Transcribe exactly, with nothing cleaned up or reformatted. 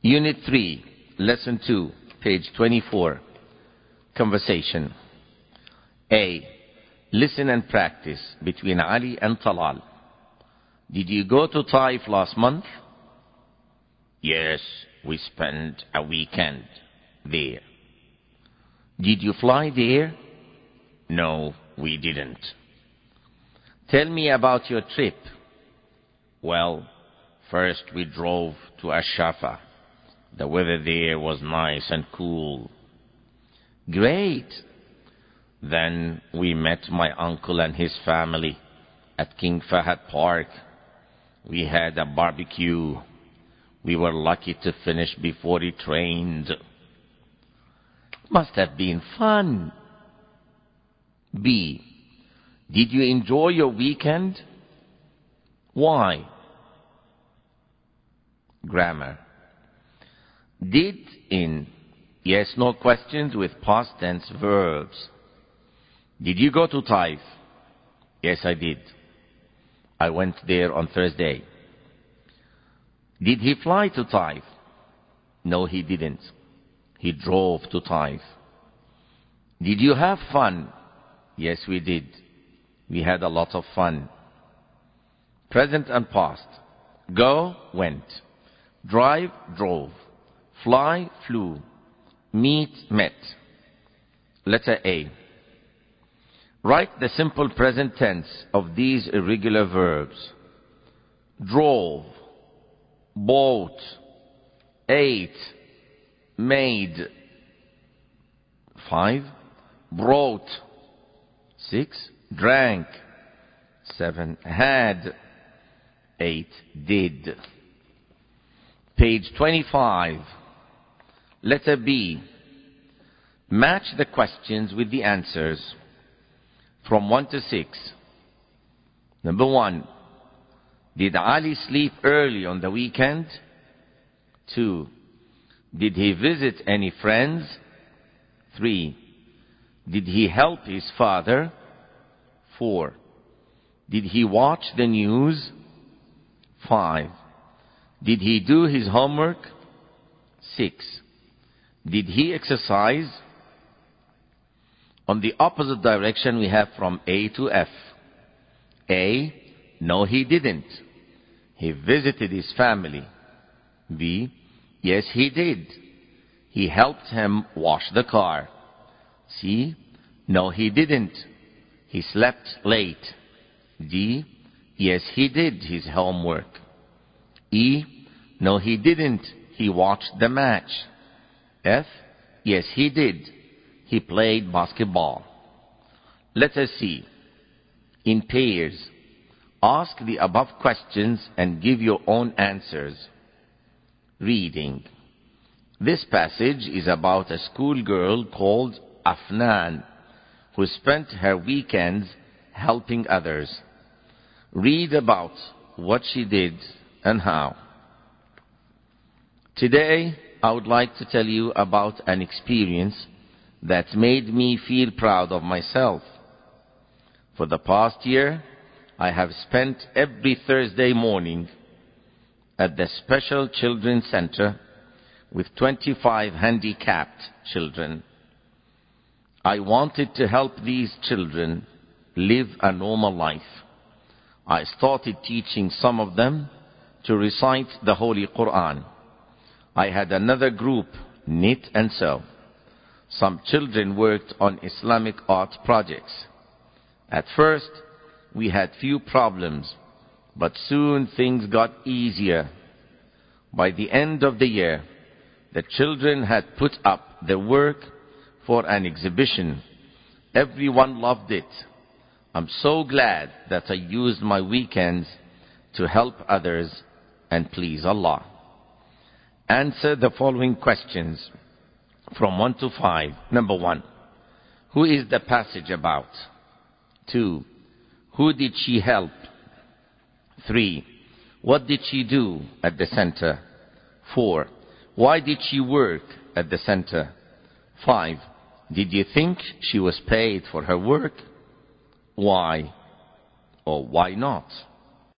Unit three, Lesson two, page twenty-four. Conversation. A. Listen and practice between Ali and Talal. Did you go to Taif last month? Yes, we spent a weekend there. Did you fly there? No, we didn't. Tell me about your trip. Well, first we drove to Ashafa. The weather there was nice and cool. Great. Then we met my uncle and his family at King Fahad Park. We had a barbecue. We were lucky to finish before it rained. Must have been fun. B. Did you enjoy your weekend? Why? Grammar. Did in yes, no questions with past tense verbs. Did you go to Taif? Yes, I did. I went there on Thursday. Did he fly to Taif? No, he didn't. He drove to Taif. Did you have fun? Yes, we did. We had a lot of fun. Present and past. Go, went. Drive, drove. Fly, flew. Meet, met. Letter A. Write the simple present tense of these irregular verbs. Drove, bought, ate, made. Five. Brought. Six. Drank. Seven. Had. Eight. Did. Page twenty-five. Letter B. Match the questions with the answers from one to six. Number one. Did Ali sleep early on the weekend? Two. Did he visit any friends? Three. Did he help his father? Four. Did he watch the news? Five. Did he do his homework? Six. Did he exercise? On the opposite direction we have from A to F. A. No, he didn't. He visited his family. B. Yes, he did. He helped him wash the car. C. No, he didn't. He slept late. D. Yes, he did his homework. E. No, he didn't. He watched the match. F. Yes, he did. He played basketball. Letter C. In pairs. Ask the above questions and give your own answers. Reading. This passage is about a schoolgirl called Afnan, who spent her weekends helping others. Read about what she did and how. Today, I would like to tell you about an experience that made me feel proud of myself. For the past year, I have spent every Thursday morning at the Special Children's Center with twenty-five handicapped children. I wanted to help these children live a normal life. I started teaching some of them to recite the Holy Quran. I had another group knit and sew. Some children worked on Islamic art projects. At first, we had few problems, but soon things got easier. By the end of the year, the children had put up the work for an exhibition. Everyone loved it. I'm so glad that I used my weekends to help others and please Allah. Answer the following questions from one to five. Number one. Who is the passage about? Two. Who did she help? Three. What did she do at the center? Four. Why did she work at the center? Five. Did you think she was paid for her work? Why or why not?